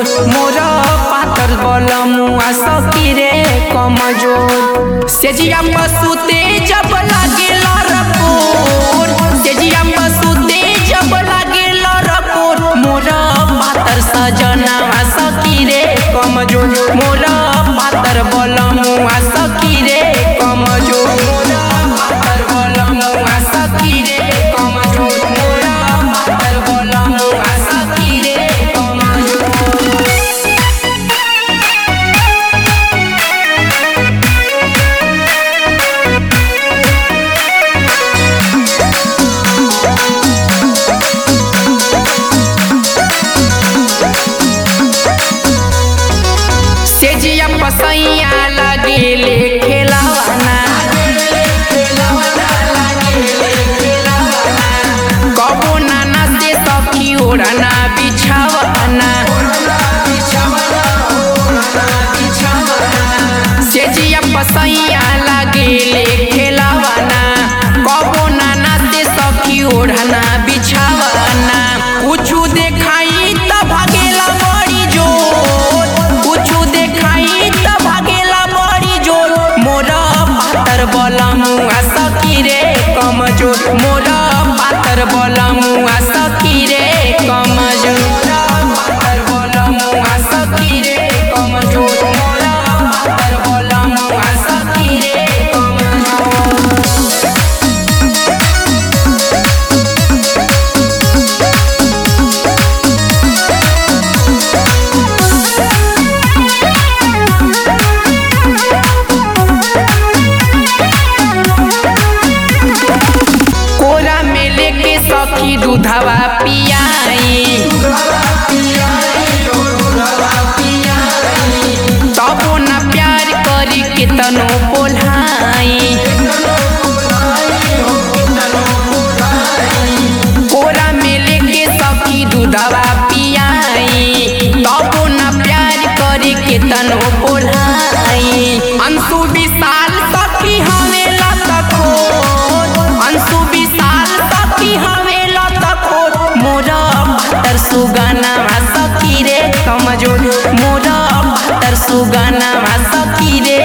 मोर पातर बलमुआ सखी रे कमजोर। सेजिया पसुते जब लागे लरकोर, सेजिया पसुते जब लागे लरकोर, मोर पातर सजनवा सखी रे कमजोर, मोर पातर बलमुआ सखी रे कमजोर, मोर पातर बलमुआ सखी रे कमजोर, मोर पातर बलमुआ सखी रे कमजोर। सेजिया पसैया लगेले खेलवाना, कबो नाना से सखी ओढ़ना बिछावना, सेजिया पसैया लगेले खेलवाना, कबो नाना से सखी ओढ़ना बिछावना। कुछु देखाई त भागेला बड़ी जोर, कुछु देखाई त भागेला बड़ी जोर, मोर पातर बलमुआ सखी रे कमजोर, मोर पातर बलमुआ सखी रे कमजोर, पातर बलमुआ सखी रे कमजोर, मोर पातर बलमुआ सखी रे कमजोर। कोरा में लेके सखी दूधवा पियाई, तबो न प्यार करी केतनो पोल्हाई, कोरा में लेके सखी दूधवा पियाई, तबो न प्यार करी केतनो पोल्हाई। अंशु विशाल सखी हमें लतखोर, अंशु विशाल सखी हमें लतखोर, मोर पातर सुगनवा सखी रे कमजोर, मोर पातर सुगनवा सखी रे